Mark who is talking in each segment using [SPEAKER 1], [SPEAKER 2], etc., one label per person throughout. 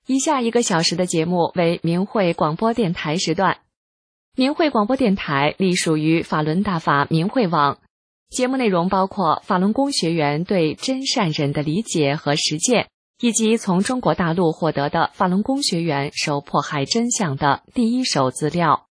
[SPEAKER 1] 以下1个小时的节目为明慧广播电台时段。明慧广播电台隶属于法轮大法明慧网，节目内容包括法轮功学员对真善忍的理解和实践，以及从中国大陆获得的法轮功学员受迫害真相的第一手资料。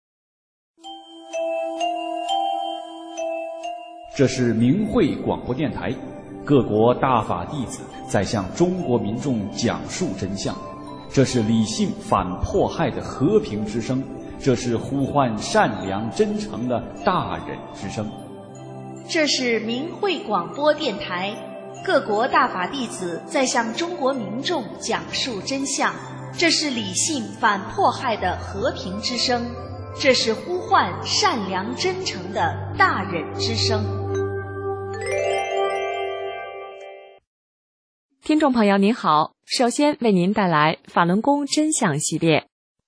[SPEAKER 2] 这是明慧广播电台，各国大法弟子在向中国民众讲述真相，这是理性反迫害的和平之声，这是呼唤善良真诚的大忍之声。
[SPEAKER 3] 这是明慧广播电台，各国大法弟子在向中国民众讲述真相，这是理性反迫害的和平之声，这是呼唤善良真诚的大忍之声。
[SPEAKER 1] 听众朋友您好，首先为您带来法轮功真相系列。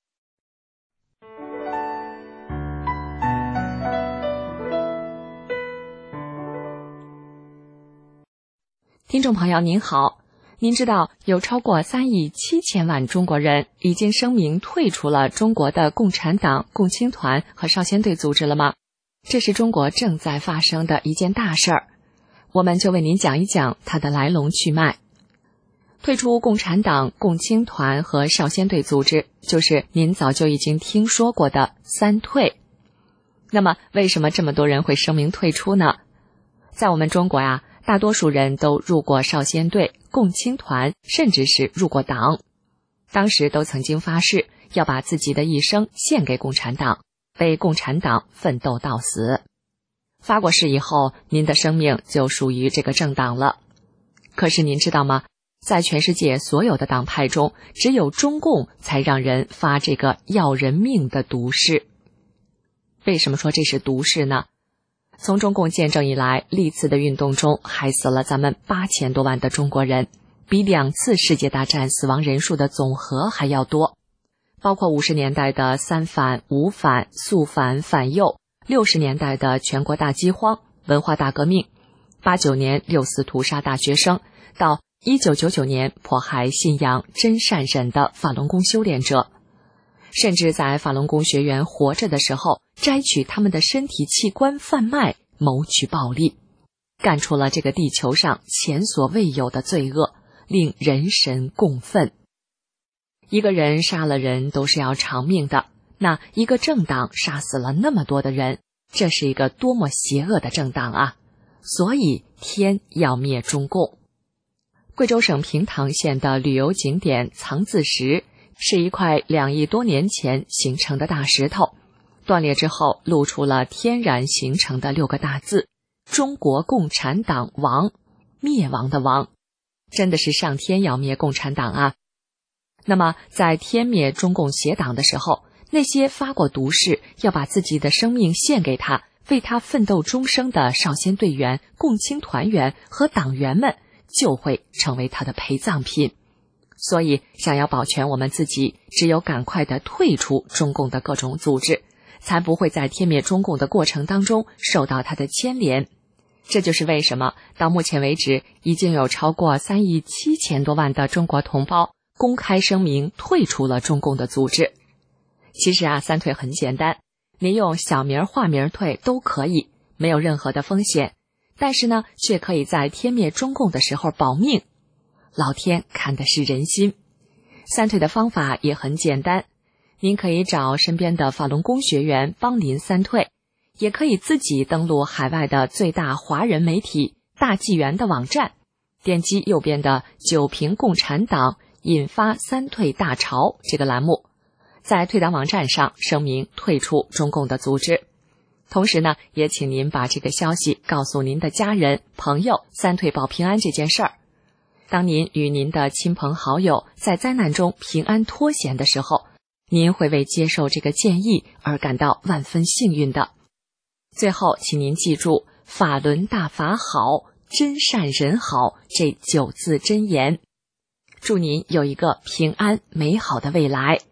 [SPEAKER 1] 听众朋友您好，您知道有超过3亿7千万中国人已经声明退出了中国的共产党、共青团和少先队组织了吗？这是中国正在发生的一件大事儿，我们就为您讲一讲它的来龙去脉。退出共产党、共青团和少先队组织，就是您早就已经听说过的三退。那么为什么这么多人会声明退出呢？在我们中国呀，大多数人都入过少先队、共青团，甚至是入过党。当时都曾经发誓要把自己的一生献给共产党，为共产党奋斗到死。发过誓以后，您的生命就属于这个政党了。可是您知道吗？在全世界所有的党派中，只有中共才让人发这个要人命的毒誓。为什么说这是毒誓呢？从中共建政以来，历次的运动中害死了咱们8000多万的中国人，比2次世界大战死亡人数的总和还要多。包括50年代的三反、五反、肃反、反右，60年代的全国大饥荒、文化大革命，89年6四屠杀大学生，到1999年迫害信仰真善忍的法轮功修炼者，甚至在法轮功学员活着的时候摘取他们的身体器官贩卖，谋取暴利，干出了这个地球上前所未有的罪恶，令人神共愤。一个人杀了人都是要偿命的，那一个政党杀死了那么多的人，这是一个多么邪恶的政党啊！所以天要灭中共。贵州省平塘县的旅游景点藏字石是一块2亿多年前形成的大石头，断裂之后露出了天然形成的6个大字：中国共产党亡，灭亡的亡。真的是上天要灭共产党啊！那么在天灭中共邪党的时候，那些发过毒誓要把自己的生命献给他，为他奋斗终生的少先队员、共青团员和党员们就会成为他的陪葬品。所以想要保全我们自己，只有赶快的退出中共的各种组织，才不会在天灭中共的过程当中受到他的牵连。这就是为什么到目前为止已经有超过3亿7千多万的中国同胞公开声明退出了中共的组织。其实三退很简单，您用小名化名退都可以，没有任何的风险，但是呢，却可以在天灭中共的时候保命。老天看的是人心。三退的方法也很简单，您可以找身边的法轮功学员帮您三退，也可以自己登录海外的最大华人媒体大纪元的网站，点击右边的九评共产党引发三退大潮这个栏目，在退党网站上声明退出中共的组织。同时呢，也请您把这个消息告诉您的家人、朋友，三退保平安这件事儿。当您与您的亲朋好友在灾难中平安脱险的时候，您会为接受这个建议而感到万分幸运的。最后，请您记住法轮大法好，真善人好这9字真言。祝您有一个平安美好的未来。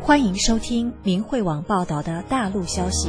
[SPEAKER 4] 欢迎收听明慧网报道的大陆消息。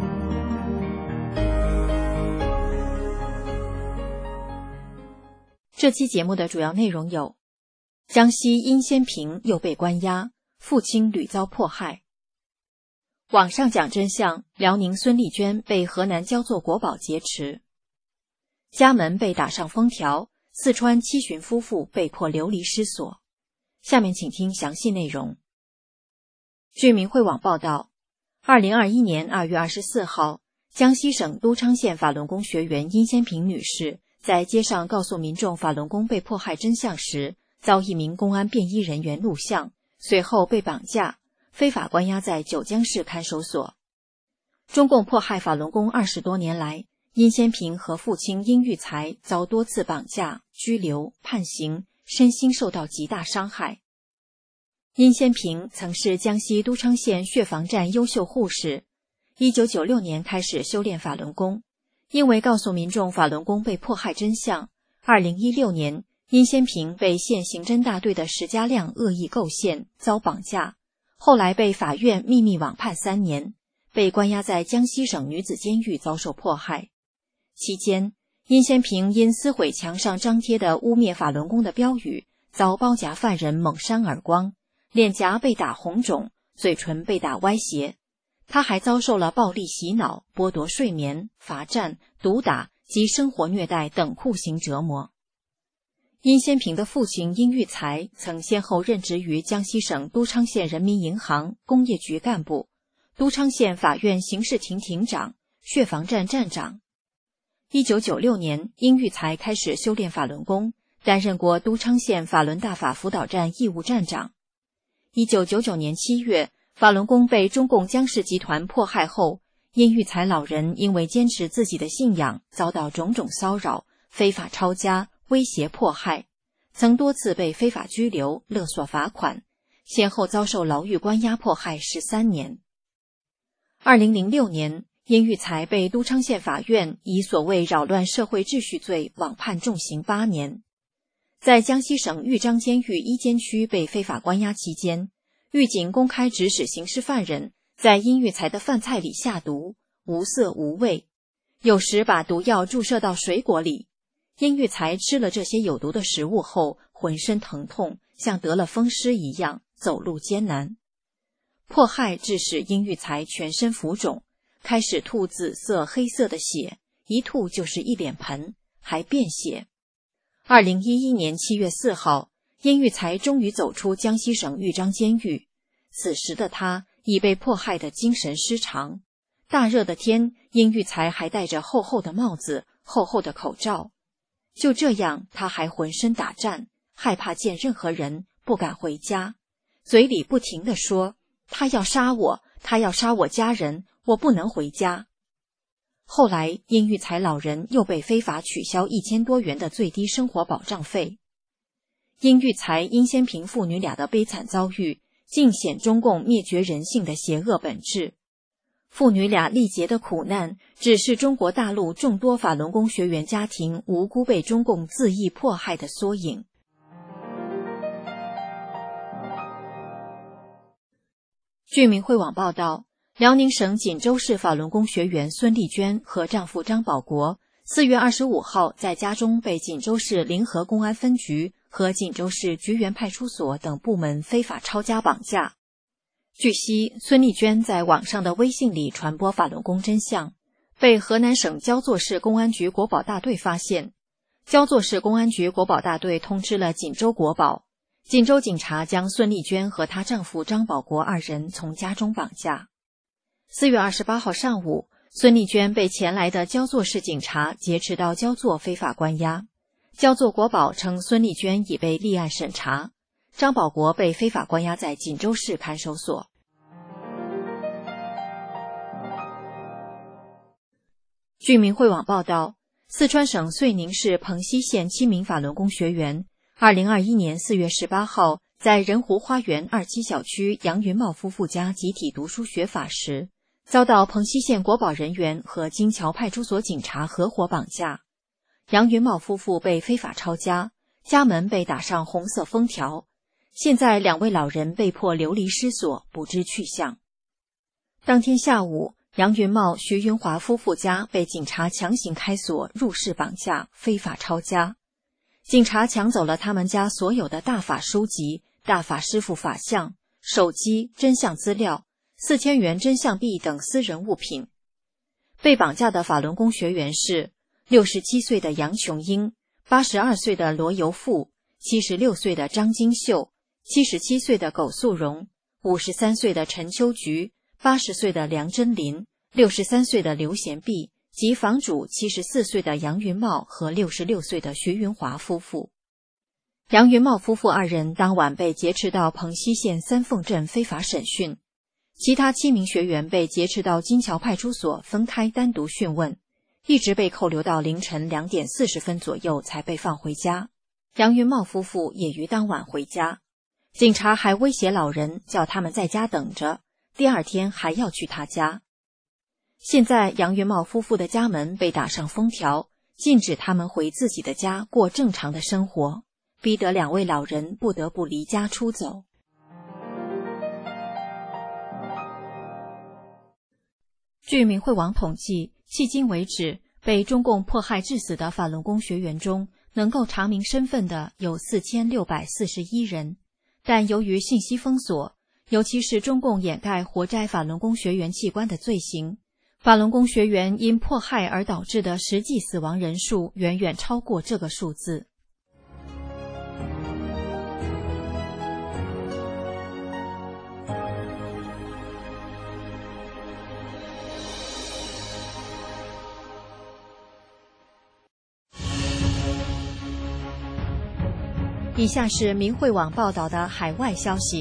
[SPEAKER 4] 这期节目的主要内容有：江西殷先平又被关押，父亲屡遭迫害；网上讲真相，辽宁孙丽娟被河南焦作国宝劫持；家门被打上封条，四川七旬夫妇被迫流离失所。下面请听详细内容。据明慧网报道，2021年2月24号，江西省都昌县法轮功学员殷先平女士在街上告诉民众法轮功被迫害真相时，遭一名公安便衣人员录像，随后被绑架，非法关押在九江市看守所。中共迫害法轮功20多年来，殷先平和父亲殷育才遭多次绑架、拘留、判刑，身心受到极大伤害。殷先平曾是江西都昌县血防站优秀护士，1996年开始修炼法轮功，因为告诉民众法轮功被迫害真相，2016年殷先平被县刑侦大队的石家亮恶意构陷，遭绑架，后来被法院秘密网判3年，被关押在江西省女子监狱遭受迫害。期间，殷先平因撕毁墙上张贴的污蔑法轮功的标语，遭包夹犯人猛扇耳光，脸颊被打红肿，嘴唇被打歪斜。他还遭受了暴力洗脑、剥夺睡眠、罚站、毒打及生活虐待等酷刑折磨。殷先平的父亲殷育才曾先后任职于江西省都昌县人民银行、工业局干部、都昌县法院刑事庭庭长、血防站站长。1996年，殷育才开始修炼法轮功，担任过都昌县法轮大法辅导站义务站长。1999年7月，法轮功被中共江氏集团迫害后，殷育才老人因为坚持自己的信仰，遭到种种骚扰、非法抄家、威胁迫害，曾多次被非法拘留、勒索罚款，先后遭受牢狱关押迫害13年。2006年，殷育才被都昌县法院以所谓扰乱社会秩序罪网判重刑8年。在江西省豫章监狱一监区被非法关押期间，狱警公开指使刑事犯人在殷育才的饭菜里下毒，无色无味，有时把毒药注射到水果里。殷育才吃了这些有毒的食物后，浑身疼痛，像得了风湿一样，走路艰难。迫害致使殷育才全身浮肿，开始吐紫色、黑色的血，一吐就是一脸盆，还便血。2011年7月4号，殷育才终于走出江西省豫章监狱。此时的他已被迫害得精神失常。大热的天，殷育才还戴着厚厚的帽子、厚厚的口罩。就这样，他还浑身打颤，害怕见任何人，不敢回家，嘴里不停地说：“他要杀我，他要杀我家人，我不能回家。”后来，殷育才老人又被非法取消1000多元的最低生活保障费。殷育才、殷先平父女俩的悲惨遭遇，尽显中共灭绝人性的邪恶本质。父女俩历劫的苦难，只是中国大陆众多法轮功学员家庭无辜被中共恣意迫害的缩影。据明慧网报道，辽宁省锦州市法轮功学员孙丽娟和丈夫张保国4月25号在家中被锦州市临河公安分局和锦州市菊园派出所等部门非法抄家绑架。据悉，孙丽娟在网上的微信里传播法轮功真相，被河南省焦作市公安局国保大队发现。焦作市公安局国保大队通知了锦州国保，锦州警察将孙丽娟和她丈夫张保国2人从家中绑架。4月28号上午，孙丽娟被前来的焦作市警察劫持到焦作非法关押。焦作国保称孙丽娟已被立案审查，张保国被非法关押在锦州市看守所。据明慧网报道，四川省遂宁市蓬溪县7名法轮功学员2021年4月18号在仁湖花园27小区杨云茂夫妇家集体读书学法时，遭到蓬溪县国保人员和金桥派出所警察合伙绑架。杨云茂夫妇被非法抄家，家门被打上红色封条。 现在2位老人被迫流离失所，不知去向。当天下午，杨云茂、徐云华夫妇家被警察强行开锁，入室绑架，非法抄家。警察抢走了他们家所有的大法书籍、大法师父法像、手机、真相资料、4000元真相币等私人物品。被绑架的法轮功学员是67岁的杨雄英、82岁的罗游富、76岁的张金秀、77岁的苟素荣、53岁的陈秋菊、80岁的梁真林、63岁的刘贤碧及房主74岁的杨云茂和66岁的徐云华夫妇。杨云茂夫妇2人当晚被劫持到蓬溪县三凤镇非法审讯，其他7名学员被劫持到金桥派出所分开单独讯问，一直被扣留到凌晨2点40分左右才被放回家。杨云茂夫妇也于当晚回家，警察还威胁老人，叫他们在家等着，第2天还要去他家。现在杨云茂夫妇的家门被打上封条，禁止他们回自己的家过正常的生活，逼得2位老人不得不离家出走。据明慧网统计，迄今为止被中共迫害致死的法轮功学员中，能够查明身份的有4641人，但由于信息封锁，尤其是中共掩盖活摘法轮功学员器官的罪行，法轮功学员因迫害而导致的实际死亡人数远远超过这个数字。以下是明慧网报道的海外消息。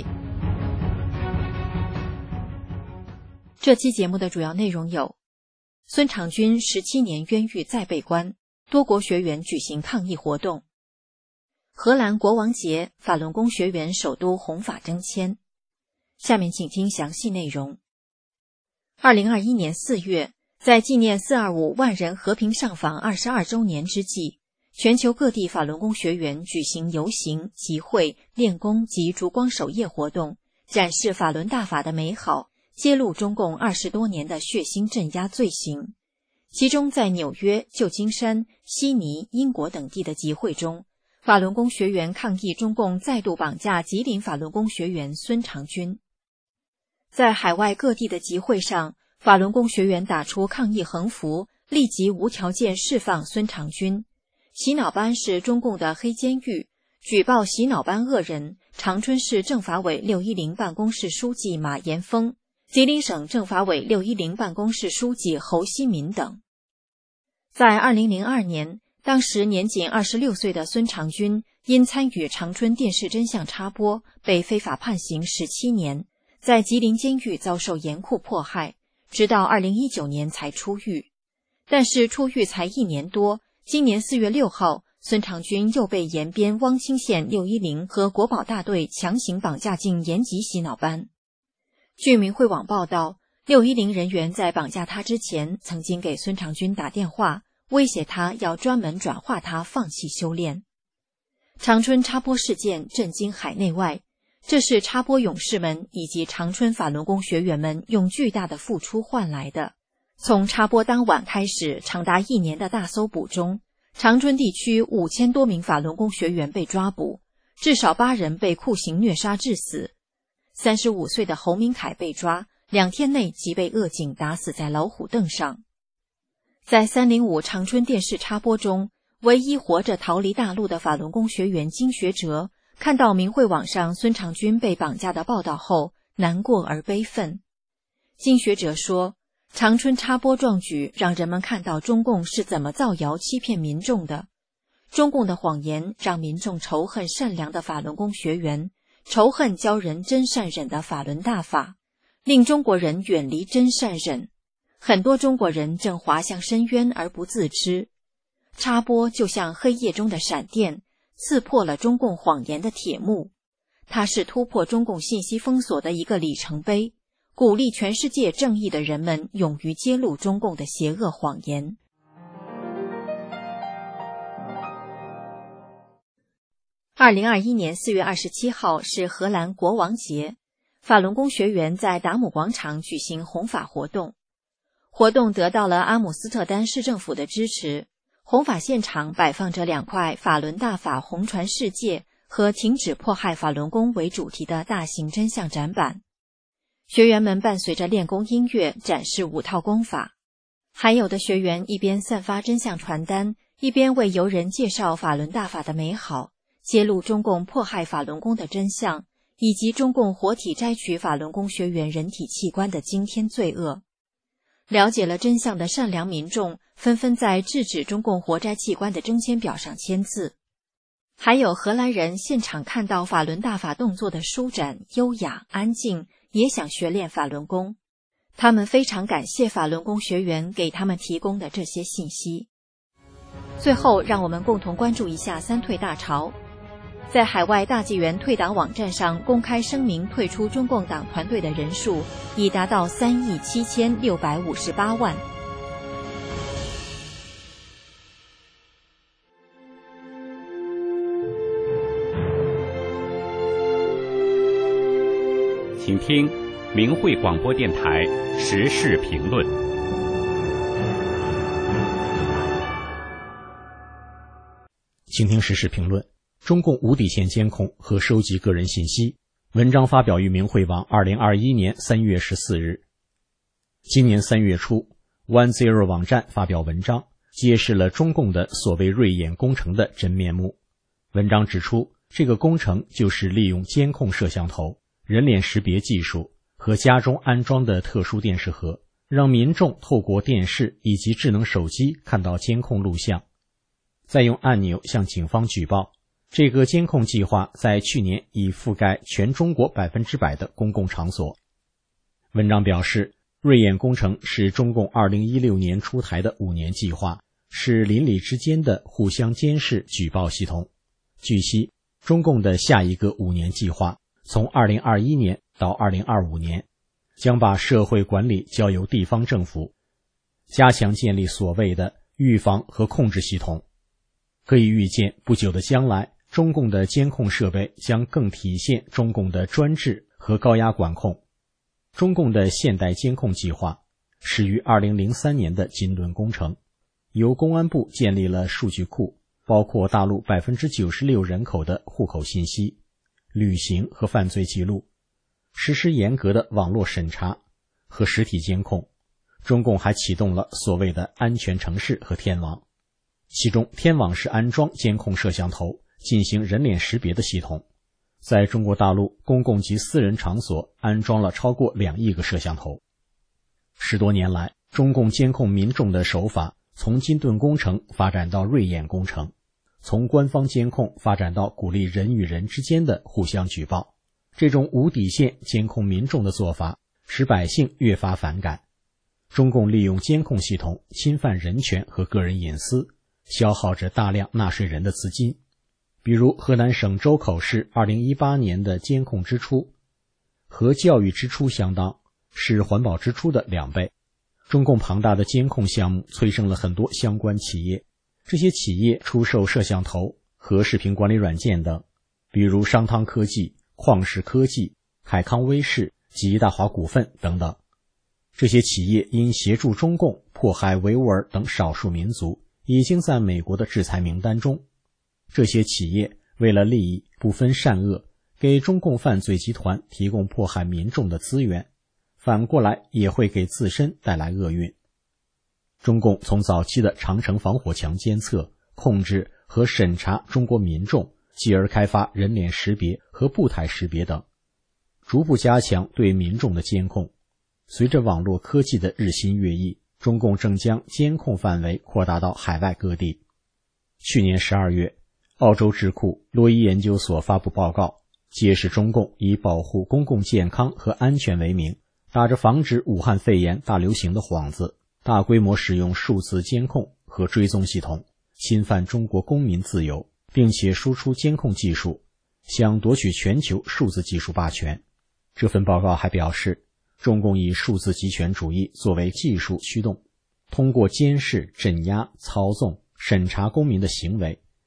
[SPEAKER 4] 这期节目的主要内容有：孙长军17年冤狱再被关，多国学员举行抗议活动；荷兰国王节，法轮功学员首都弘法征签。下面请听详细内容。2021年4月，在纪念425万人和平上访22周年之际，全球各地法轮功学员举行游行、集会、练功及烛光守夜活动，展示法轮大法的美好，揭露中共20多年的血腥镇压罪行。其中在纽约、旧金山、悉尼、英国等地的集会中，法轮功学员抗议中共再度绑架吉林法轮功学员孙长军。在海外各地的集会上，法轮功学员打出抗议横幅，立即无条件释放孙长军。洗脑班是中共的黑监狱，举报洗脑班恶人长春市政法委610办公室书记马延峰、吉林省政法委610办公室书记侯希民等。在2002年，当时年仅26岁的孙长军因参与长春电视真相插播，被非法判刑17年，在吉林监狱遭受严酷迫害，直到2019年才出狱。但是出狱才1年多，今年4月6号，孙长军又被延边汪清县610和国保大队强行绑架进延吉洗脑班。据明慧网报道，610人员在绑架他之前，曾经给孙长军打电话，威胁他要专门转化他放弃修炼。长春插播事件震惊海内外，这是插播勇士们以及长春法轮功学员们用巨大的付出换来的。从插播当晚开始，长达1年的大搜捕中，长春地区5000多名法轮功学员被抓捕，至少8人被酷刑虐杀致死。35岁的侯明凯被抓，2天内即被恶警打死在老虎凳上。在305长春电视插播中，唯一活着逃离大陆的法轮功学员金学哲看到明慧网上孙长军被绑架的报道后，难过而悲愤。金学哲说，长春插播壮举让人们看到中共是怎么造谣欺骗民众的。中共的谎言让民众仇恨善良的法轮功学员，仇恨教人真善忍的法轮大法，令中国人远离真善忍。很多中国人正滑向深渊而不自知。插播就像黑夜中的闪电，刺破了中共谎言的铁幕。它是突破中共信息封锁的一个里程碑，鼓励全世界正义的人们勇于揭露中共的邪恶谎言。 2021年4月27号是荷兰国王节，法轮功学员在达姆广场举行弘法活动。活动得到了阿姆斯特丹市政府的支持，弘法现场摆放着2块法轮大法弘传世界和停止迫害法轮功为主题的大型真相展板。学员们伴随着练功音乐展示5套功法，还有的学员一边散发真相传单，一边为游人介绍法轮大法的美好，揭露中共迫害法轮功的真相，以及中共活体摘取法轮功学员人体器官的惊天罪恶。了解了真相的善良民众纷纷在制止中共活摘器官的征签表上签字。还有荷兰人现场看到法轮大法动作的舒展、优雅、安静，也想学练法轮功。他们非常感谢法轮功学员给他们提供的这些信息。最后，让我们共同关注一下三退大潮。在海外大纪元退党网站上公开声明退出中共党团队的人数已达到37658万。
[SPEAKER 5] 请听明慧广播电台时事评论。
[SPEAKER 6] 请听时事评论。中共无底线监控和收集个人信息。文章发表于明慧网2021年3月14日。今年3月初 OneZero 网站发表文章，揭示了中共的所谓瑞眼工程的真面目。文章指出，这个工程就是利用监控摄像头、人脸识别技术和家中安装的特殊电视盒，让民众透过电视以及智能手机看到监控录像，再用按钮向警方举报。这个监控计划在去年已覆盖全中国100%的公共场所。文章表示，瑞眼工程是中共2016年出台的5年计划，是邻里之间的互相监视举报系统。据悉，中共的下一个5年计划从2021年到2025年，将把社会管理交由地方政府，加强建立所谓的预防和控制系统。可以预见，不久的将来，中共的监控设备将更体现中共的专制和高压管控。中共的现代监控计划始于2003年的金轮工程，由公安部建立了数据库，包括大陆96%人口的户口信息、旅行和犯罪记录，实施严格的网络审查和实体监控。中共还启动了所谓的安全城市和天网，其中天网是安装监控摄像头进行人脸识别的系统，在中国大陆公共及私人场所安装了超过2亿个摄像头。10多年来，中共监控民众的手法从金盾工程发展到瑞眼工程，从官方监控发展到鼓励人与人之间的互相举报。这种无底线监控民众的做法使百姓越发反感。中共利用监控系统侵犯人权和个人隐私，消耗着大量纳税人的资金。比如河南省周口市2018年的监控支出和教育支出相当，是环保支出的2倍。中共庞大的监控项目催生了很多相关企业，这些企业出售摄像头和视频管理软件等，比如商汤科技、旷视科技、海康威视及大华股份等等。这些企业因协助中共迫害维吾尔等少数民族，已经在美国的制裁名单中。这些企业为了利益不分善恶，给中共犯罪集团提供迫害民众的资源，反过来也会给自身带来厄运。中共从早期的长城防火墙监测、控制和审查中国民众，继而开发人脸识别和步态识别等，逐步加强对民众的监控。随着网络科技的日新月异，中共正将监控范围扩大到海外各地。去年12月，澳洲智库罗伊研究所发布报告，揭示中共以保护公共健康和安全为名，打着防止武汉肺炎大流行的幌子，大规模使用数字监控和追踪系统，侵犯中国公民自由，并且输出监控技术，想夺取全球数字技术霸权。这份报告还表示，中共以数字极权主义作为技术驱动，通过监视、镇压、操纵、审查公民的行为，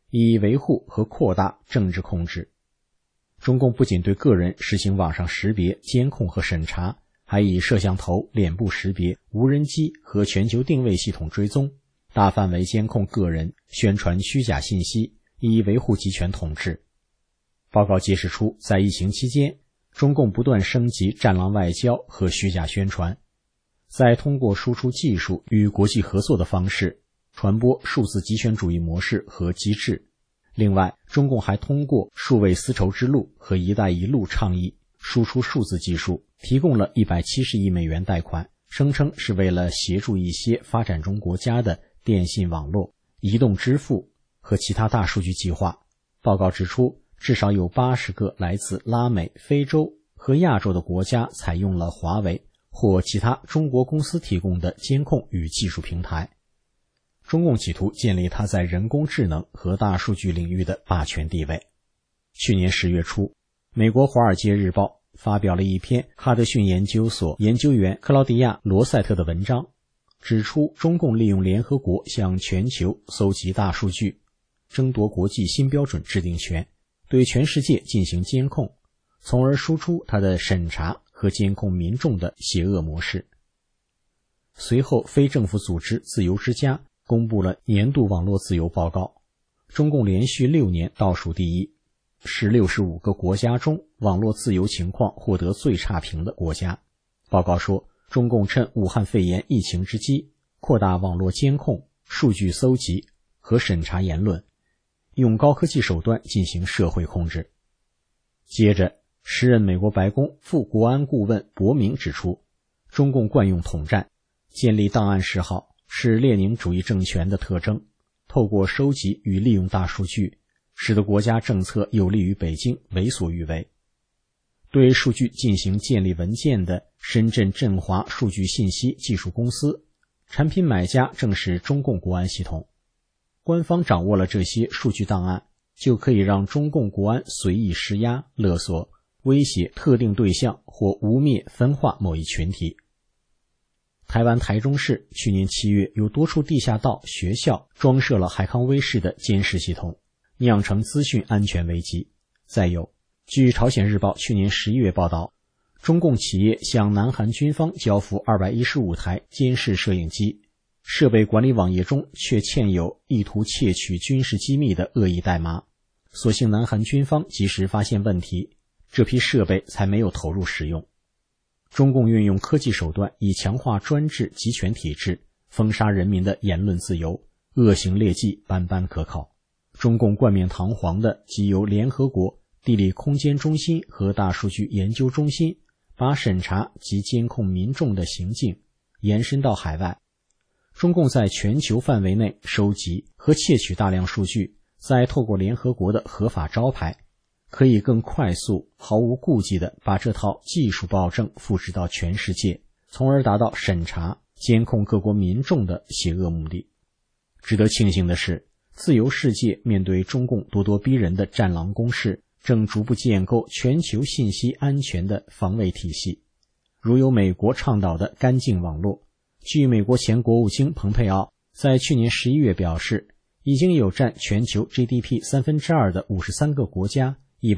[SPEAKER 6] 以维护和扩大政治控制。中共不仅对个人实行网上识别、监控和审查，还以摄像头、脸部识别、无人机和全球定位系统追踪，大范围监控个人，宣传虚假信息，以维护集权统治。报告揭示出，在疫情期间，中共不断升级战狼外交和虚假宣传，在通过输出技术与国际合作的方式传播数字极权主义模式和机制。另外，中共还通过数位丝绸之路和一带一路倡议输出数字技术，提供了170亿美元贷款，声称是为了协助一些发展中国家的电信网络、移动支付和其他大数据计划。报告指出，至少有80个来自拉美、非洲和亚洲的国家采用了华为或其他中国公司提供的监控与技术平台。中共企图建立它在人工智能和大数据领域的霸权地位。去年10月初，美国《华尔街日报》发表了一篇哈德逊研究所研究员克劳迪亚·罗塞特的文章，指出中共利用联合国向全球搜集大数据，争夺国际新标准制定权，对全世界进行监控，从而输出它的审查和监控民众的邪恶模式。随后，非政府组织自由之家公布了年度网络自由报告，中共连续6年倒数第一，是65个国家中网络自由情况获得最差评的国家。报告说，中共趁武汉肺炎疫情之机，扩大网络监控、数据搜集和审查言论，用高科技手段进行社会控制。接着，时任美国白宫副国安顾问伯明指出，中共惯用统战，建立档案嗜好是列宁主义政权的特征，透过收集与利用大数据，使得国家政策有利于北京为所欲为。对数据进行建立文件的深圳振华数据信息技术公司，产品买家正是中共国安系统。官方掌握了这些数据档案，就可以让中共国安随意施压、勒索、威胁特定对象或污蔑、分化某一群体。台湾台中市去年7月有多处地下道、学校装设了海康威视的监视系统，酿成资讯安全危机。再有，据朝鲜日报去年11月报道，中共企业向南韩军方交付215台监视摄影机，设备管理网页中却嵌有意图窃取军事机密的恶意代码。所幸南韩军方及时发现问题，这批设备才没有投入使用。中共运用科技手段以强化专制集权体制，封杀人民的言论自由，恶行劣迹斑斑可考。中共冠冕堂皇的即由联合国地理空间中心和大数据研究中心把审查及监控民众的行径延伸到海外。中共在全球范围内收集和窃取大量数据，再透过联合国的合法招牌，可以更快速、毫无顾忌地把这套技术暴政复制到全世界，从而达到审查、监控各国民众的邪恶目的。值得庆幸的是，自由世界面对中共咄咄逼人的战狼攻势，正逐步建构全球信息安全的防卫体系。如有美国倡导的干净网络，据美国前国务卿蓬佩奥在去年11月表示，已经有占全球 GDP 2/3的53个国家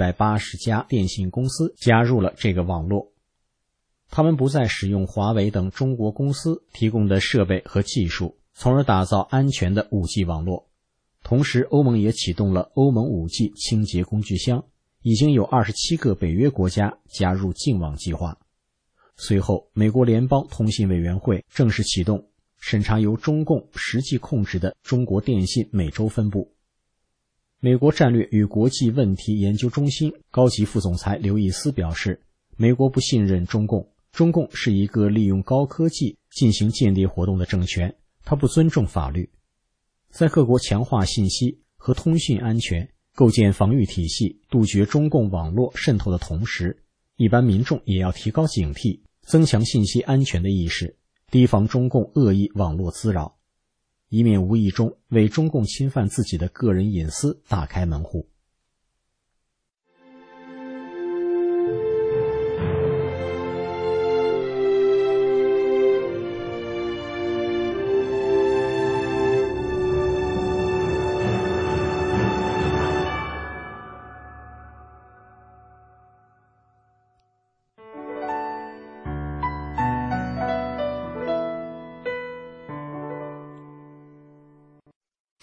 [SPEAKER 6] 180家电信公司加入了这个网络。他们不再使用华为等中国公司提供的设备和技术，从而打造安全的 5G 网络。同时，欧盟也启动了欧盟 5G 清洁工具箱，已经有27个北约国家加入净网计划。随后，美国联邦通信委员会正式启动审查由中共实际控制的中国电信美洲分部。美国战略与国际问题研究中心高级副总裁刘易斯表示，美国不信任中共，中共是一个利用高科技进行间谍活动的政权，它不尊重法律。在各国强化信息和通讯安全、构建防御体系、杜绝中共网络渗透的同时，一般民众也要提高警惕，增强信息安全的意识，提防中共恶意网络滋扰，以免无意中为中共侵犯自己的个人隐私打开门户。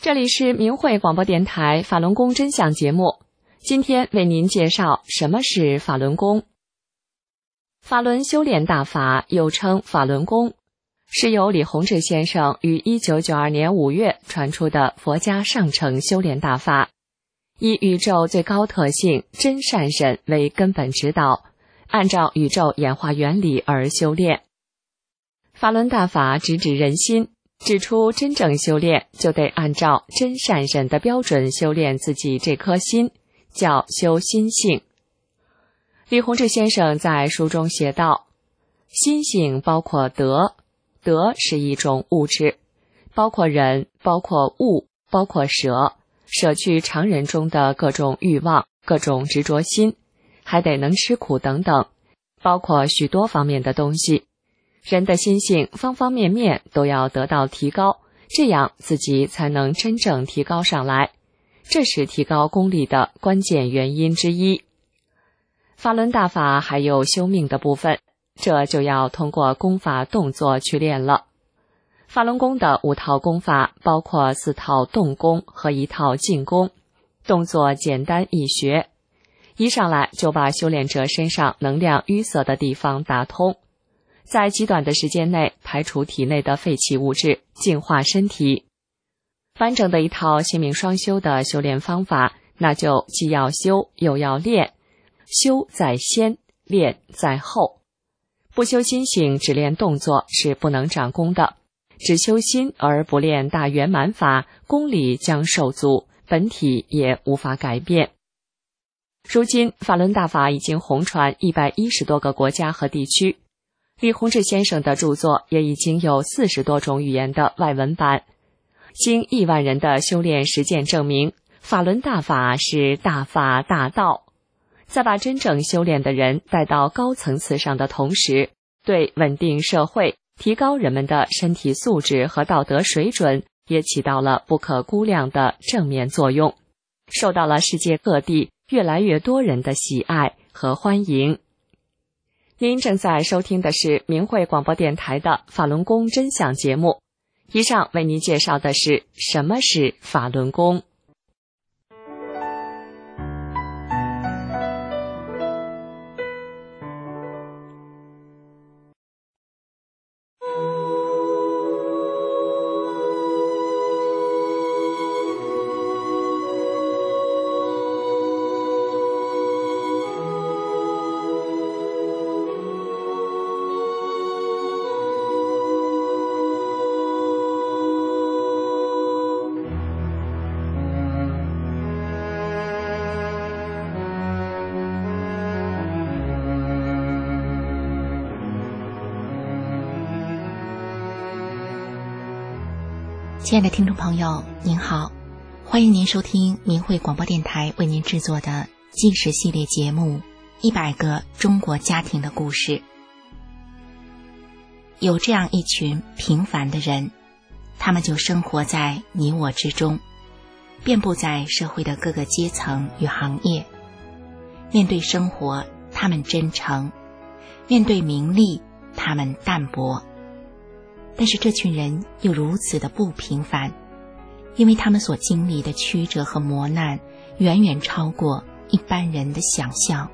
[SPEAKER 1] 这里是明慧广播电台法轮功真相节目，今天为您介绍什么是法轮功。法轮修炼大法又称法轮功，是由李洪志先生于1992年5月传出的佛家上乘修炼大法，以宇宙最高特性真善忍为根本指导，按照宇宙演化原理而修炼。法轮大法直指人心，指出真正修炼就得按照真善忍的标准修炼自己这颗心，叫修心性。李洪志先生在书中写道，心性包括德，德是一种物质，包括人，包括物，包括舍去常人中的各种欲望，各种执着心，还得能吃苦等等，包括许多方面的东西。人的心性方方面面都要得到提高，这样自己才能真正提高上来，这是提高功力的关键原因之一。法轮大法还有修命的部分，这就要通过功法动作去练了。法轮功的5套功法包括4套动功和1套静功，动作简单易学，一上来就把修炼者身上能量淤塞的地方打通，在极短的时间内排除体内的废弃物质，净化身体。完整的一套心命双修的修炼方法，那就既要修又要练，修在先，练在后。不修心性，只练动作是不能长功的，只修心而不练大圆满法，功力将受阻，本体也无法改变。如今法轮大法已经红传110多个国家和地区，李洪志先生的著作也已经有40多种语言的外文版。经1万人的修炼实践证明，法轮大法是大法大道。在把真正修炼的人带到高层次上的同时，对稳定社会、提高人们的身体素质和道德水准也起到了不可估量的正面作用，受到了世界各地越来越多人的喜爱和欢迎。您正在收听的是明慧广播电台的法轮功真相节目，以上为您介绍的是什么是法轮功。
[SPEAKER 4] 亲爱的听众朋友，您好，欢迎您收听明慧广播电台为您制作的纪实系列节目《100个中国家庭的故事》。有这样一群平凡的人，他们就生活在你我之中，遍布在社会的各个阶层与行业。面对生活，他们真诚；面对名利，他们淡泊。但是这群人又如此的不平凡，因为他们所经历的曲折和磨难远远超过一般人的想象。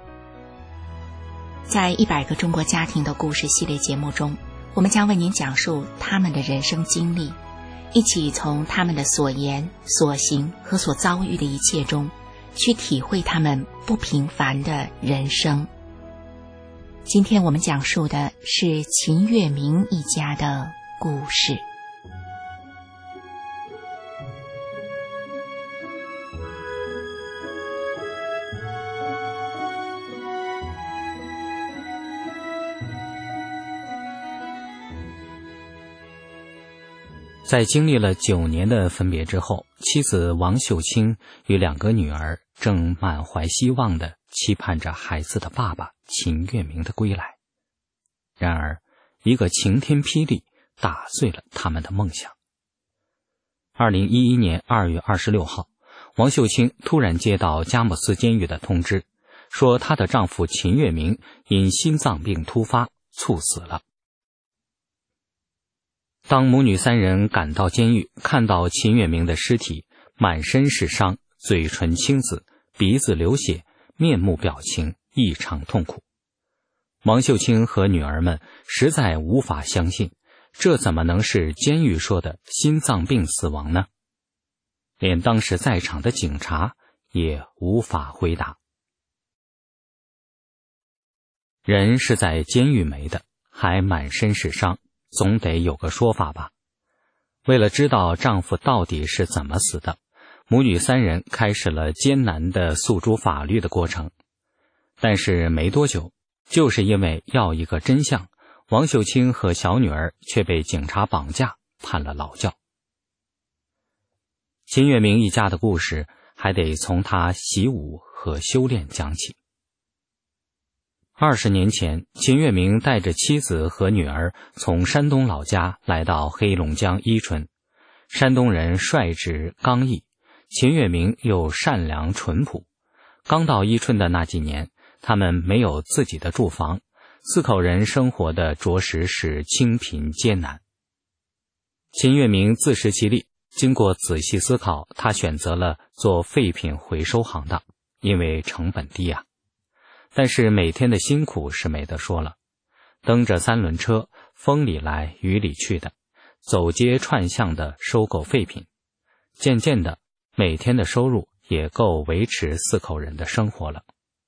[SPEAKER 4] 在100个中国家庭的故事系列节目中，我们将为您讲述他们的人生经历，一起从他们的所言、所行和所遭遇的一切中，去体会他们不平凡的人生。今天我们讲述的是秦月明一家的故事。
[SPEAKER 7] 在经历了9年的分别之后，妻子王秀清与2个女儿正满怀希望地期盼着孩子的爸爸秦月明的归来。然而，一个晴天霹雳打碎了他们的梦想。2011年2月26号，王秀清突然接到佳木斯监狱的通知，说她的丈夫秦月明因心脏病突发猝死了。 当母女三人赶到监狱，看到秦月明的尸体，满身是伤，嘴唇青紫，鼻子流血，面目表情异常痛苦。王秀清和女儿们实在无法相信，这怎么能是监狱说的心脏病死亡呢？连当时在场的警察也无法回答。人是在监狱没的，还满身是伤，总得有个说法吧。为了知道丈夫到底是怎么死的，母女三人开始了艰难的诉诸法律的过程。但是没多久，就是因为要一个真相，王秀清和小女儿却被警察绑架，判了劳教。秦月明一家的故事还得从他习武和修炼讲起。20年前，秦月明带着妻子和女儿从山东老家来到黑龙江伊春。山东人率直刚毅，秦月明又善良淳朴。刚到伊春的那几年，他们没有自己的住房，4口人生活的着实是清贫艰难。秦月明自食其力，经过仔细思考，他选择了做废品回收行当，因为成本低啊。但是每天的辛苦是没得说了，蹬着3轮车，风里来雨里去的，走街串巷的收购废品。渐渐的，每天的收入也够维持4口人的生活了。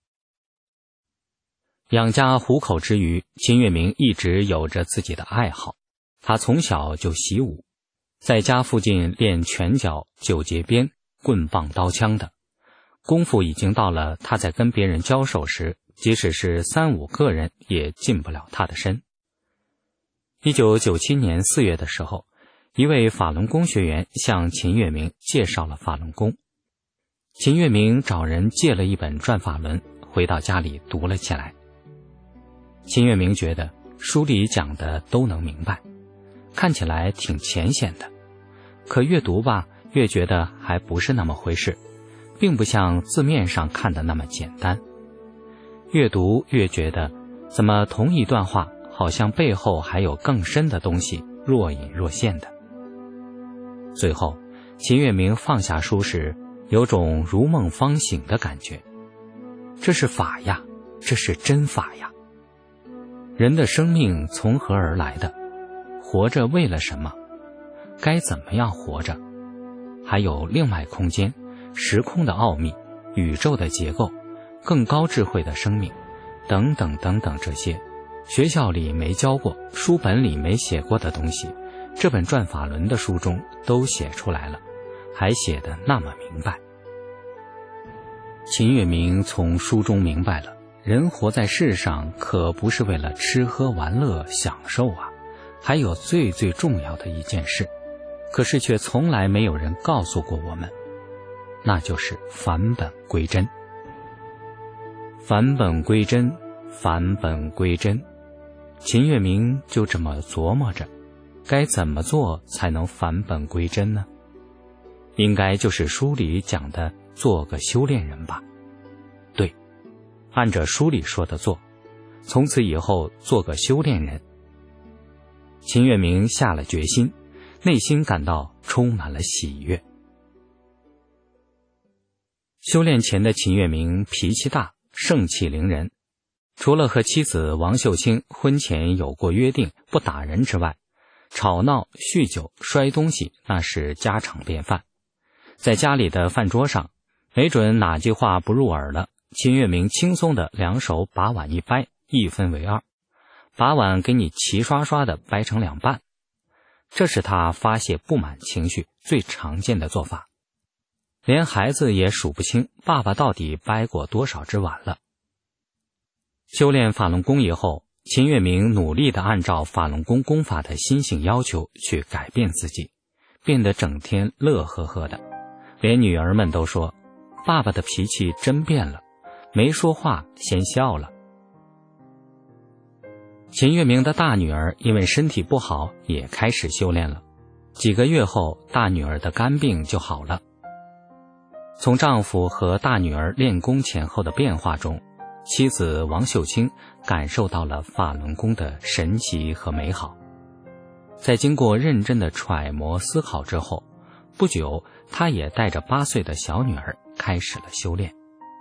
[SPEAKER 7] 养家糊口之余，秦月明一直有着自己的爱好。他从小就习武，在家附近练拳脚、九节鞭、棍棒刀枪的功夫，已经到了他在跟别人交手时，即使是3、5个人也进不了他的身。1997年4月的时候，一位法轮功学员向秦月明介绍了法轮功。秦月明找人借了一本转法轮，回到家里读了起来。秦月明觉得书里讲的都能明白，看起来挺浅显的，可越读吧，越觉得还不是那么回事，并不像字面上看的那么简单。越读越觉得，怎么同一段话好像背后还有更深的东西，若隐若现的。最后，秦月明放下书时，有种如梦方醒的感觉。这是法呀，这是真法呀。人的生命从何而来的？活着为了什么？该怎么样活着？还有另外空间、时空的奥秘、宇宙的结构、更高智慧的生命，等等等等，这些学校里没教过，书本里没写过的东西，这本转法轮的书中都写出来了，还写得那么明白。秦月明从书中明白了，人活在世上可不是为了吃喝玩乐享受啊，还有最最重要的一件事，可是却从来没有人告诉过我们，那就是返本归真。返本归真，返本归真。秦月明就这么琢磨着，该怎么做才能返本归真呢？应该就是书里讲的做个修炼人吧。对，按着书里说的做，从此以后做个修炼人。秦月明下了决心，内心感到充满了喜悦。修炼前的秦月明脾气大，盛气凌人，除了和妻子王秀清婚前有过约定不打人之外，吵闹、酗酒、摔东西那是家常便饭。在家里的饭桌上，没准哪句话不入耳了，秦月明轻松的2手把碗一掰，1分为2，把碗给你齐刷刷的掰成2半。这是他发泄不满情绪最常见的做法。连孩子也数不清爸爸到底掰过多少只碗了。修炼法轮功以后，秦月明努力地按照法轮功功法的心性要求去改变自己，变得整天乐呵呵的，连女儿们都说，爸爸的脾气真变了，没说话先笑了。秦月明的大女儿因为身体不好也开始修炼了，几个月后大女儿的肝病就好了。从丈夫和大女儿练功前后的变化中，妻子王秀清感受到了法轮功的神奇和美好。 在经过认真的揣摩思考之后，不久他也带着8岁的小女儿开始了修炼。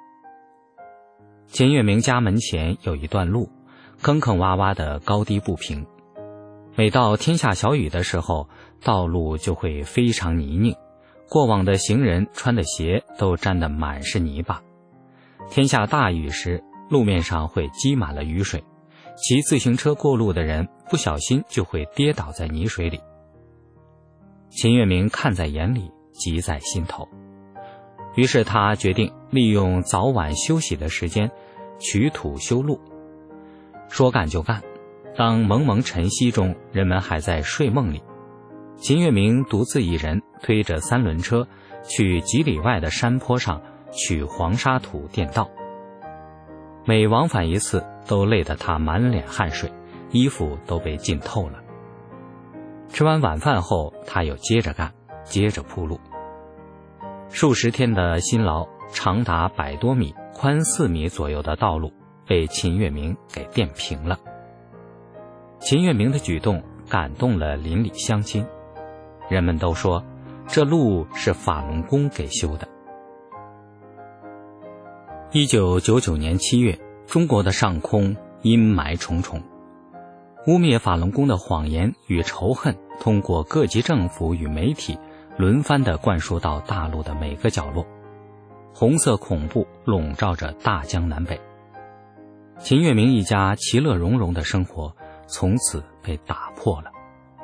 [SPEAKER 7] 秦月明家门前有一段路，坑坑洼洼的，高低不平。每到天下小雨的时候，道路就会非常泥泞，过往的行人穿的鞋都沾得满是泥巴。天下大雨时，路面上会积满了雨水，骑自行车过路的人不小心就会跌倒在泥水里。秦月明看在眼里，急在心头，于是他决定利用早晚休息的时间取土修路。说干就干，当蒙蒙晨曦中，人们还在睡梦里，秦月明独自一人推着3轮车去几里外的山坡上取黄沙土垫道。每往返一次都累得他满脸汗水，衣服都被浸透了。吃完晚饭后，他又接着干，接着铺路。数十天的辛劳，长达100多米、宽4米左右的道路被秦月明给垫平了。秦月明的举动感动了邻里乡亲，人们都说这路是法轮功给修的。1999年7月，中国的上空阴霾重重，污蔑法轮功的谎言与仇恨通过各级政府与媒体轮番地灌输到大陆的每个角落，红色恐怖笼罩着大江南北。秦月明一家其乐融融的生活从此被打破了。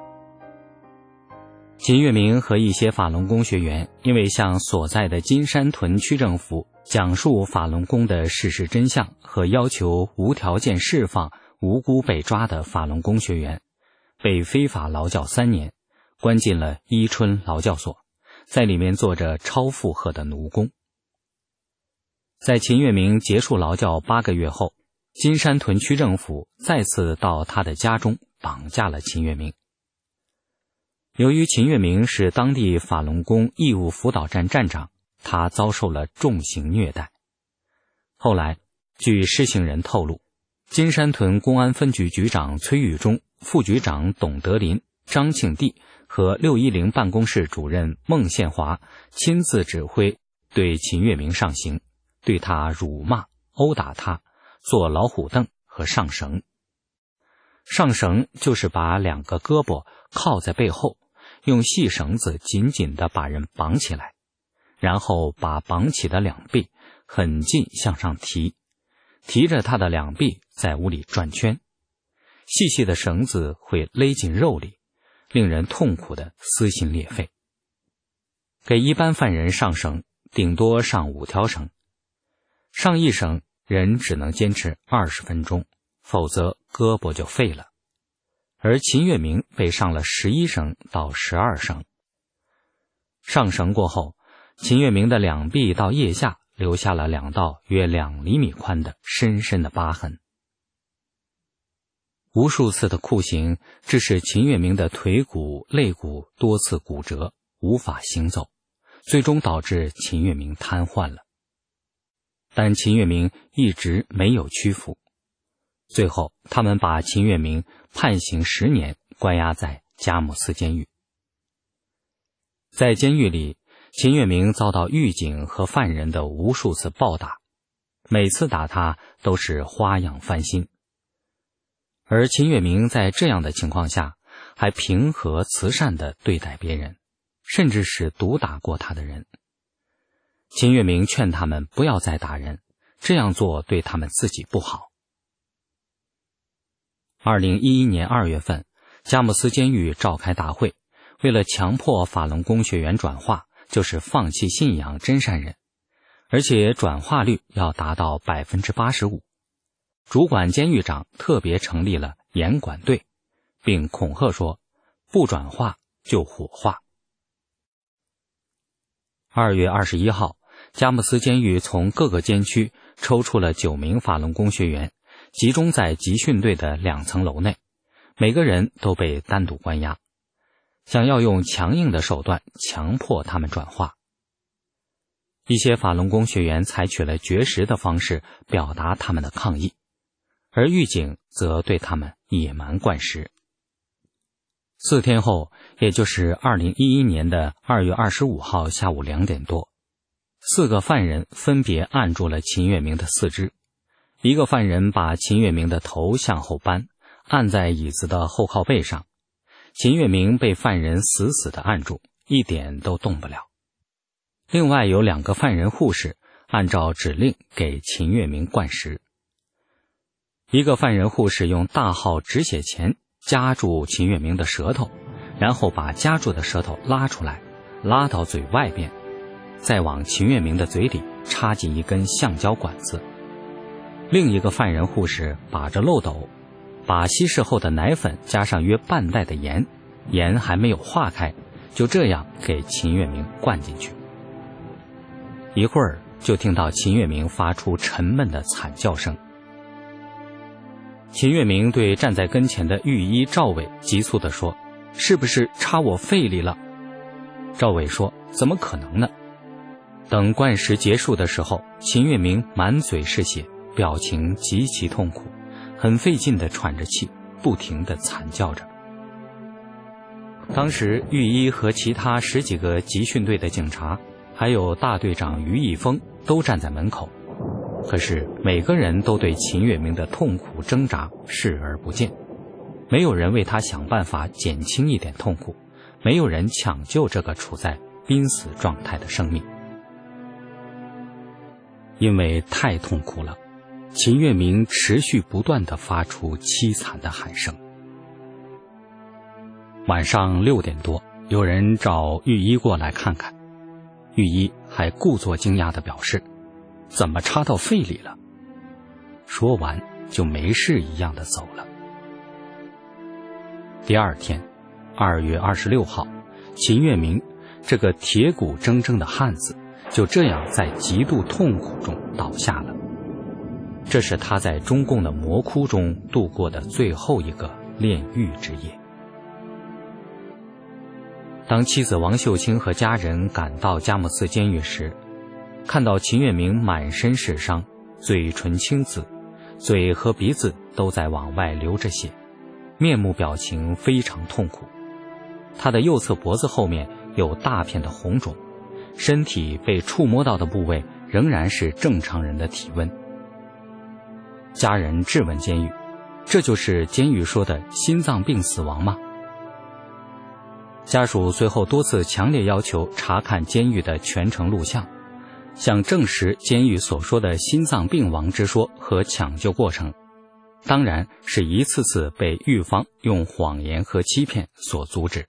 [SPEAKER 7] 秦月明和一些法轮功学员因为向所在的金山屯区政府讲述法轮功的事实真相和要求无条件释放无辜被抓的法轮功学员，被非法劳教3年，关进了伊春劳教所，在里面做着超负荷的奴工。在秦月明结束劳教8个月后，金山屯区政府再次到他的家中绑架了秦月明。由于秦月明是当地法轮功义务辅导站站长，他遭受了重刑虐待。后来，据施行人透露，金山屯公安分局局长崔玉忠、副局长董德林、张庆娣和610办公室主任孟宪华亲自指挥对秦月明上刑，对他辱骂、殴打他，做老虎凳和上绳。上绳就是把2个胳膊靠在背后，用细绳子紧紧地把人绑起来，然后把绑起的2臂很近向上提，提着他的2臂在屋里转圈，细细的绳子会勒进肉里，令人痛苦的撕心裂肺。给一般犯人上绳，顶多上5条绳，上1绳人只能坚持20分钟，否则胳膊就废了。而秦月明被上了11绳到12绳。上绳过后，秦月明的2臂到腋下留下了2道约2厘米宽的深深的疤痕。无数次的酷刑致使秦月明的腿骨、肋骨多次骨折，无法行走，最终导致秦月明瘫痪了。但秦月明一直没有屈服。最后，他们把秦月明判刑10年，关押在佳木斯监狱。在监狱里，秦月明遭到狱警和犯人的无数次暴打，每次打他都是花样翻新。而秦月明在这样的情况下，还平和慈善地对待别人，甚至是毒打过他的人。秦月明劝他们不要再打人，这样做对他们自己不好。2011年2月份，佳木斯监狱召开大会，为了强迫法轮功学员转化，就是放弃信仰真善忍，而且转化率要达到 85%。主管监狱长特别成立了严管队，并恐吓说不转化就火化。2月21号，佳木斯监狱从各个监区抽出了9名法轮功学员，集中在集训队的2层楼内，每个人都被单独关押，想要用强硬的手段强迫他们转化。一些法轮功学员采取了绝食的方式表达他们的抗议，而狱警则对他们野蛮灌食。 4天后，也就是2011年的2月25号下午2点多，4个犯人分别按住了秦月明的四肢。一个犯人把秦月明的头向后扳，按在椅子的后靠背上。秦月明被犯人死死地按住，一点都动不了。另外有2个犯人护士按照指令给秦月明灌食。一个犯人护士用大号止血钳夹住秦月明的舌头，然后把夹住的舌头拉出来，拉到嘴外边，再往秦月明的嘴里插进一根橡胶管子。另一个犯人护士把着漏斗，把稀释后的奶粉加上约半袋的盐，盐还没有化开，就这样给秦月明灌进去。一会儿就听到秦月明发出沉闷的惨叫声。秦月明对站在跟前的御医赵伟急促地说：“是不是插我肺里了？”赵伟说：“怎么可能呢？”等灌食结束的时候，秦月明满嘴是血，表情极其痛苦，很费劲地喘着气，不停地惨叫着。当时御医和其他10几个集训队的警察，还有大队长于义峰都站在门口，可是每个人都对秦月明的痛苦挣扎视而不见，没有人为他想办法减轻一点痛苦，没有人抢救这个处在濒死状态的生命。因为太痛苦了，秦月明持续不断地发出凄惨的喊声。晚上6点多，有人找御医过来看看，御医还故作惊讶地表示：“怎么插到肺里了？”说完就没事一样地走了。第2天2月26号，秦月明这个铁骨铮铮的汉子就这样在极度痛苦中倒下了。这是他在中共的魔窟中度过的最后一个炼狱之夜。当妻子王秀清和家人赶到佳木斯监狱时，看到秦月明满身是伤，嘴唇青紫，嘴和鼻子都在往外流着血，面目表情非常痛苦。他的右侧脖子后面有大片的红肿，身体被触摸到的部位仍然是正常人的体温。家人质问监狱：“这就是监狱说的心脏病死亡吗？”家属随后多次强烈要求查看监狱的全程录像，想证实监狱所说的心脏病亡之说和抢救过程，当然是一次次被狱方用谎言和欺骗所阻止。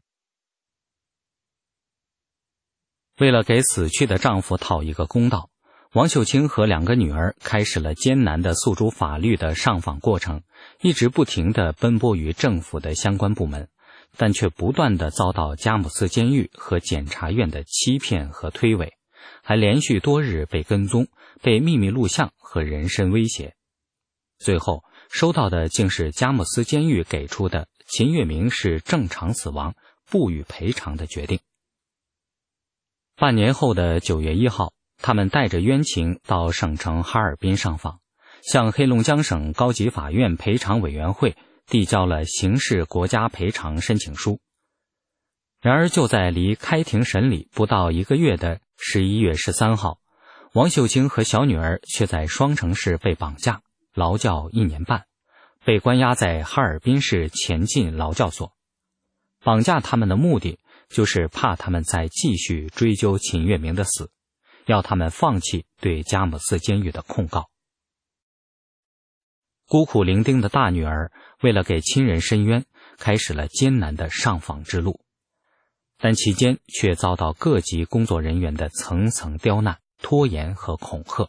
[SPEAKER 7] 为了给死去的丈夫讨一个公道，王秀清和2个女儿开始了艰难的诉诸法律的上访过程，一直不停地奔波于政府的相关部门，但却不断地遭到佳木斯监狱和检察院的欺骗和推诿，还连续多日被跟踪，被秘密录像和人身威胁。最后收到的竟是佳木斯监狱给出的秦月明是正常死亡，不予赔偿的决定。半年后的9月1号，他们带着冤情到省城哈尔滨上访，向黑龙江省高级法院赔偿委员会递交了刑事国家赔偿申请书。然而就在离开庭审理不到1个月的11月13号，王秀清和小女儿却在双城市被绑架，劳教1年半，被关押在哈尔滨市前进劳教所。绑架他们的目的就是怕他们再继续追究秦月明的死，要他们放弃对佳木斯监狱的控告。孤苦伶仃的大女儿为了给亲人伸冤，开始了艰难的上访之路，但期间却遭到各级工作人员的层层刁难、拖延和恐吓。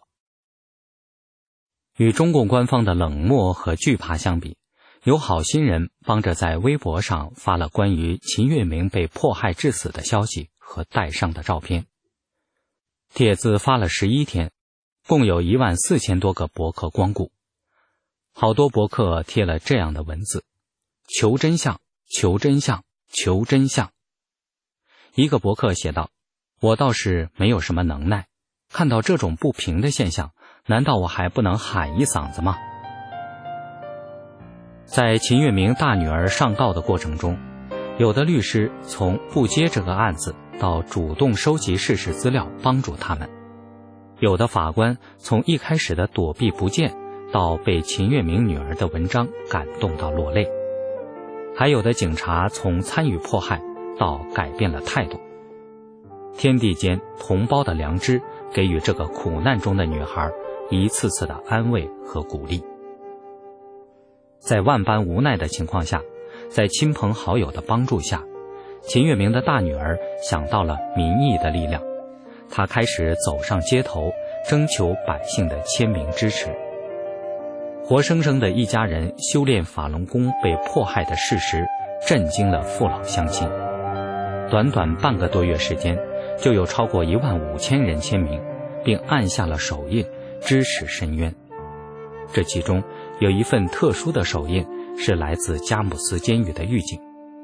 [SPEAKER 7] 与中共官方的冷漠和惧怕相比，有好心人帮着在微博上发了关于秦月明被迫害致死的消息和带伤的照片。帖子发了11天，共有14000多个博客光顾。好多博客贴了这样的文字：求真相，求真相，求真相。一个博客写道：我倒是没有什么能耐，看到这种不平的现象，难道我还不能喊一嗓子吗？在秦月明大女儿上告的过程中， 有的律师从不接这个案子到主动收集事实资料帮助他们，有的法官从一开始的躲避不见到被秦月明女儿的文章感动到落泪，还有的警察从参与迫害到改变了态度。天地间同胞的良知给予这个苦难中的女孩一次次的安慰和鼓励。在万般无奈的情况下，在亲朋好友的帮助下，秦月明的大女儿想到了民意的力量，她开始走上街头，征求百姓的签名支持。活生生的一家人修炼法轮功被迫害的事实震惊了父老乡亲，短短半个多月时间，就有超过15000人签名，并按下了手印支持申冤。这其中有一份特殊的手印是来自佳木斯监狱的狱警。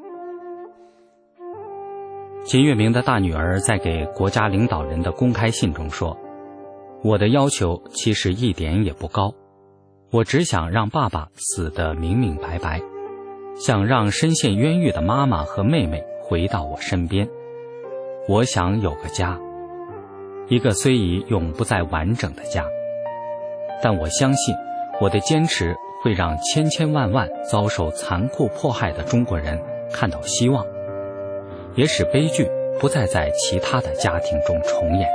[SPEAKER 7] 秦月明的大女儿在给国家领导人的公开信中说，我的要求其实一点也不高，我只想让爸爸死得明明白白，想让深陷冤狱的妈妈和妹妹回到我身边。我想有个家，一个虽已永不再完整的家。但我相信我的坚持会让千千万万遭受残酷迫害的中国人看到希望，也使悲剧不再在其他的家庭中重演。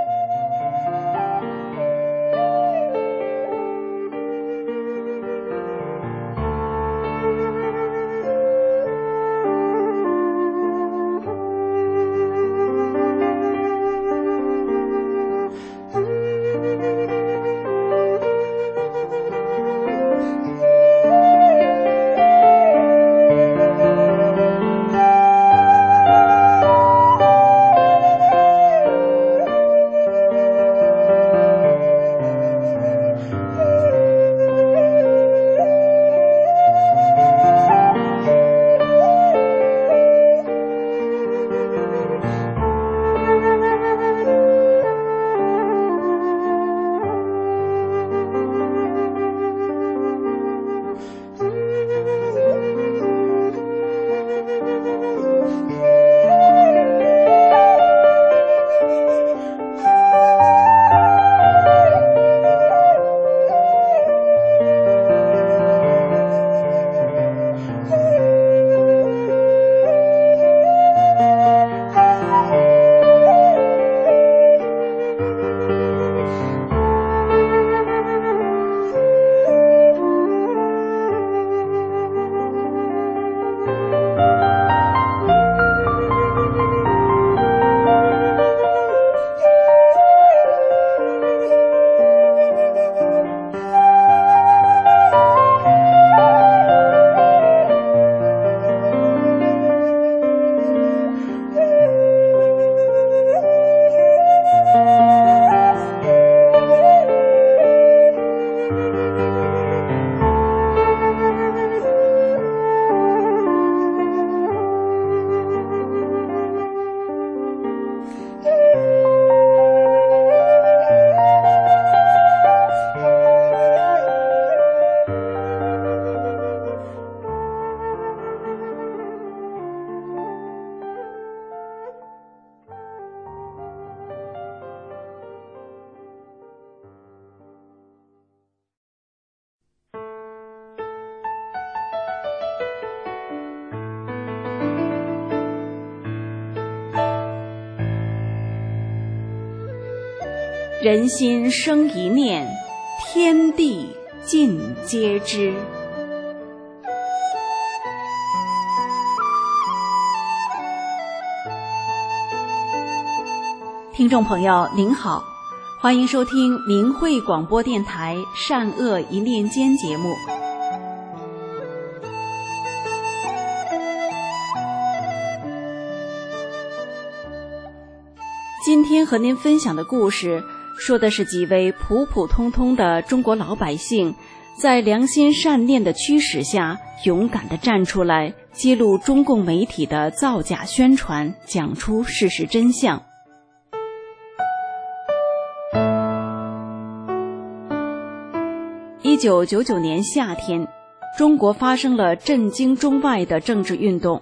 [SPEAKER 3] 人心生一念，天地尽皆知。听众朋友您好，欢迎收听明慧广播电台善恶一念间节目。今天和您分享的故事说的是几位普普通通的中国老百姓在良心善念的驱使下，勇敢地站出来，揭露中共媒体的造假宣传，讲出事实真相。1999年夏天，中国发生了震惊中外的政治运动，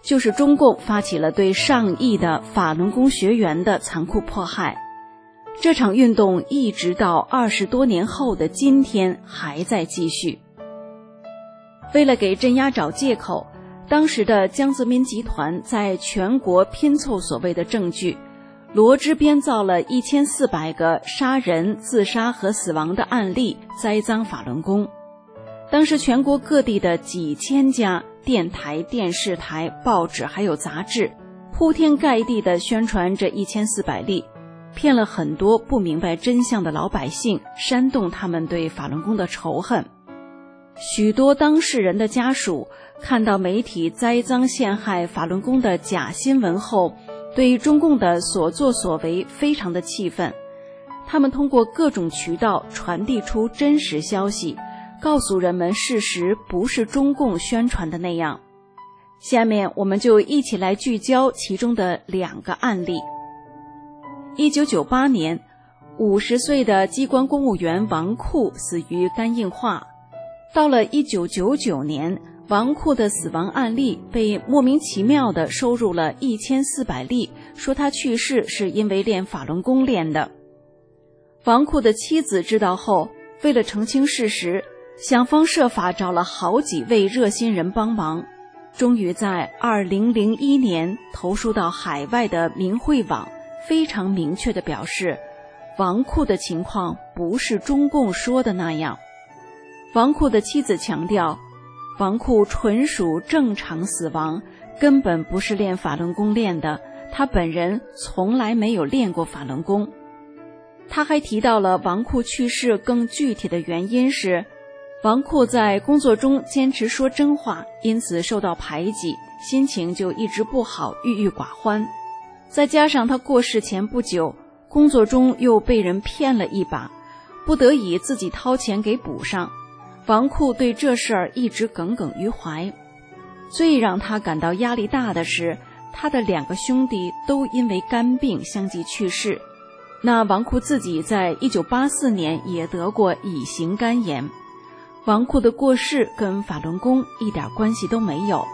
[SPEAKER 8] 就是中共发起了对上亿的法轮功学员的残酷迫害。这场运动一直到20多年后的今天还在继续。为了给镇压找借口，当时的江泽民集团在全国拼凑所谓的证据，罗织编造了1400个杀人、自杀和死亡的案例，栽赃法轮功。当时全国各地的几千家电台、电视台、报纸还有杂志，铺天盖地地宣传这1400例，骗了很多不明白真相的老百姓，煽动他们对法轮功的仇恨。许多当事人的家属看到媒体栽赃陷害法轮功的假新闻后，对中共的所作所为非常的气愤。他们通过各种渠道传递出真实消息，告诉人们事实不是中共宣传的那样。下面我们就一起来聚焦其中的2个案例。1998年，50岁的机关公务员王库死于肝硬化。到了1999年，王库的死亡案例被莫名其妙地收入了1400例，说他去世是因为练法轮功练的。王库的妻子知道后，为了澄清事实，想方设法找了好几位热心人帮忙，终于在2001年投书到海外的明慧网，非常明确地表示，王库的情况不是中共说的那样。王库的妻子强调，王库纯属正常死亡，根本不是练法轮功练的，他本人从来没有练过法轮功。他还提到了王库去世更具体的原因是，王库在工作中坚持说真话，因此受到排挤，心情就一直不好，郁郁寡欢。再加上他过世前不久，工作中又被人骗了一把，不得已自己掏钱给补上。王库对这事儿一直耿耿于怀。最让他感到压力大的是，他的2个兄弟都因为肝病相继去世。那王库自己在1984年也得过乙型肝炎。王库的过世跟法轮功一点关系都没有。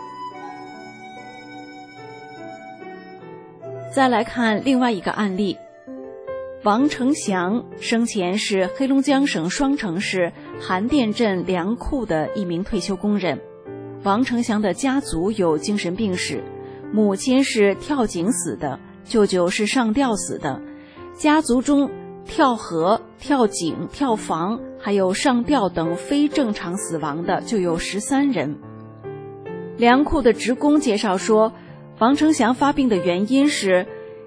[SPEAKER 8] 再来看另外一个案例，王成祥生前是黑龙江省双城市韩店镇粮库的一名退休工人。王成祥的家族有精神病史，母亲是跳井死的，舅舅是上吊死的。家族中跳河、跳井、跳房还有上吊等非正常死亡的就有13人。粮库的职工介绍说，王成祥发病的原因是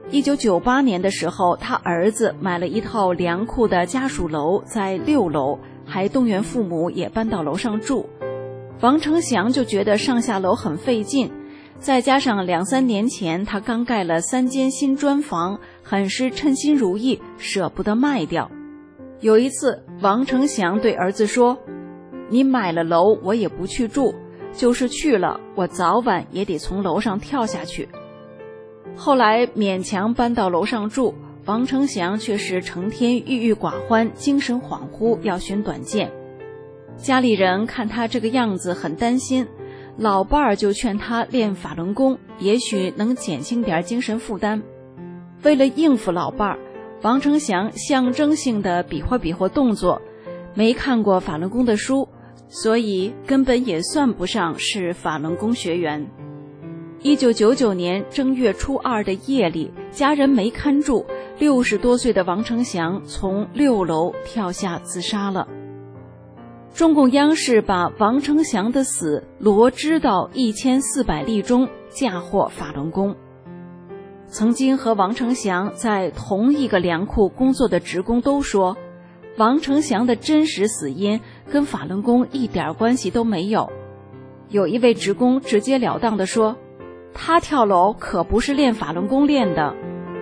[SPEAKER 8] 1998年的时候，他儿子买了一套粮库的家属楼，在6楼，还动员父母也搬到楼上住。王成祥就觉得上下楼很费劲，再加上2-3年前他刚盖了3间新砖房，很是称心如意，舍不得卖掉。有一次，王成祥对儿子说，你买了楼我也不去住，就是去了，我早晚也得从楼上跳下去。后来勉强搬到楼上住，王成祥却是成天郁郁寡欢，精神恍惚，要寻短见。家里人看他这个样子很担心，老伴儿就劝他练法轮功，也许能减轻点精神负担。为了应付老伴儿，王成祥象征性的比划比划动作，没看过法轮功的书，所以根本也算不上是法轮功学员。1999年正月初2的夜里，家人没看住，60多岁的王成祥从6楼跳下自杀了。中共央视把王成祥的死罗织到1400例中，嫁祸法轮功。曾经和王成祥在同一个粮库工作的职工都说，王成祥的真实死因跟法轮功一点关系都没有。有一位职工直截了当地说，他跳楼可不是练法轮功练的。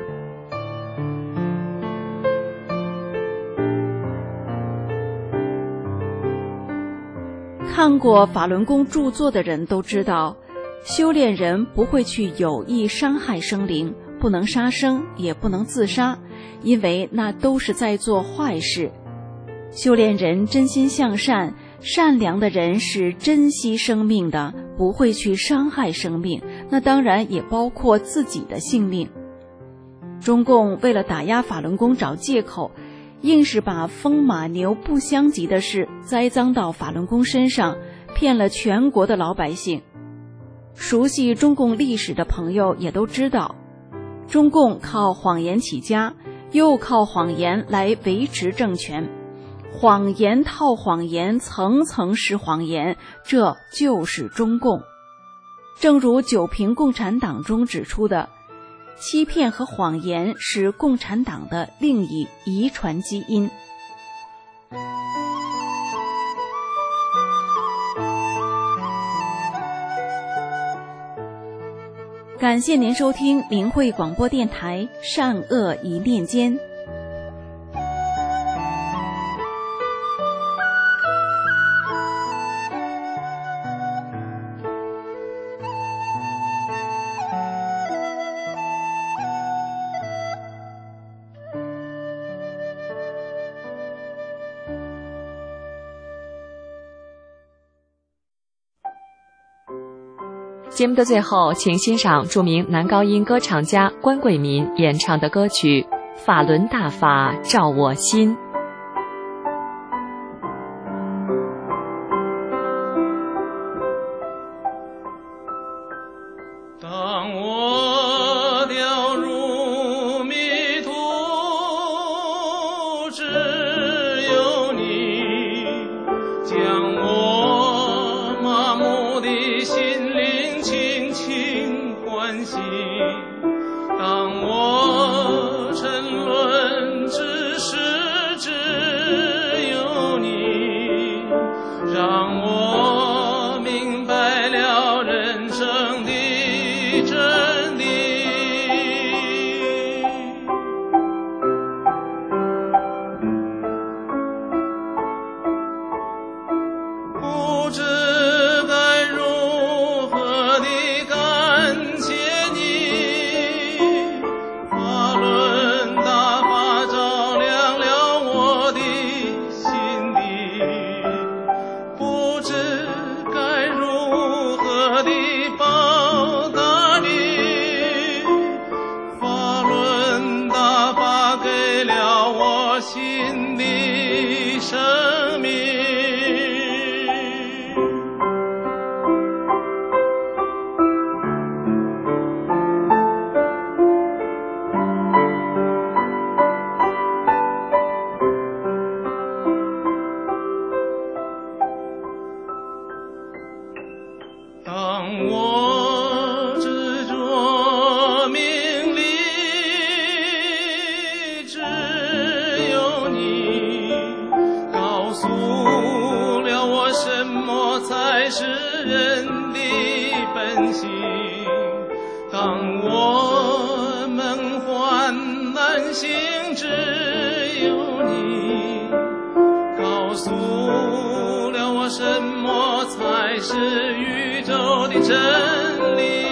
[SPEAKER 8] 看过法轮功著作的人都知道，修炼人不会去有意伤害生灵，不能杀生，也不能自杀，因为那都是在做坏事。修炼人真心向善，善良的人是珍惜生命的，不会去伤害生命， 那当然也包括自己的性命。中共为了打压法轮功找借口，硬是把风马牛不相及的事栽赃到法轮功身上，骗了全国的老百姓。熟悉中共历史的朋友也都知道，中共靠谎言起家，又靠谎言来维持政权，谎言套谎言，层层是谎言，这就是中共。正如九评共产党中指出的，欺骗和谎言是共产党的另一遗传基因。感谢您收听明慧广播电台善恶一念间。
[SPEAKER 1] 节目的最后，请欣赏著名男高音歌唱家关贵民演唱的歌曲《法轮大法照我心》。
[SPEAKER 9] 当我掉入迷途，只有你将我麻木的心灵轻轻唤醒。当我沉沦，只是只有你让我明白了人生的真理。不知该如何地感谢你，法轮大法照亮了我的心底。不知该如何地报答你，法轮大法给了我新的生命。当我执着名利，只有你告诉了我什么才是人的本性。当我梦幻难醒，只有你告诉了我什么才是宇宙的真理。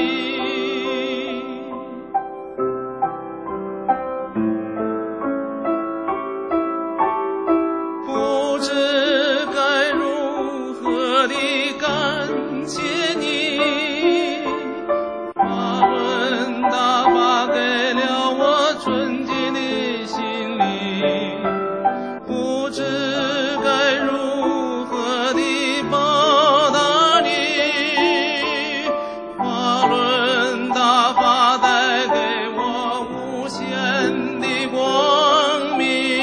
[SPEAKER 9] 不知该如何地感谢你，法轮大法给了我纯净的心灵。不知该如何地报答你，法轮大法带给我无限的光明。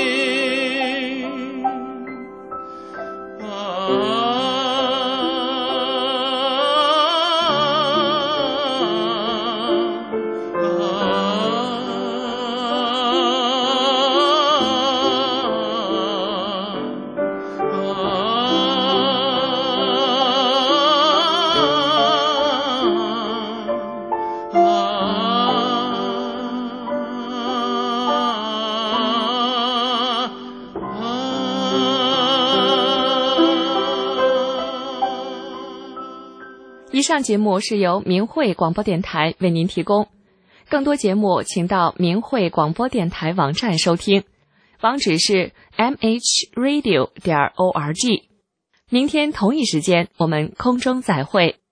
[SPEAKER 1] 以上节目是由明慧广播电台为您提供，更多节目请到明慧广播电台网站收听，网址是 mhradio.org。明天同一时间我们空中再会。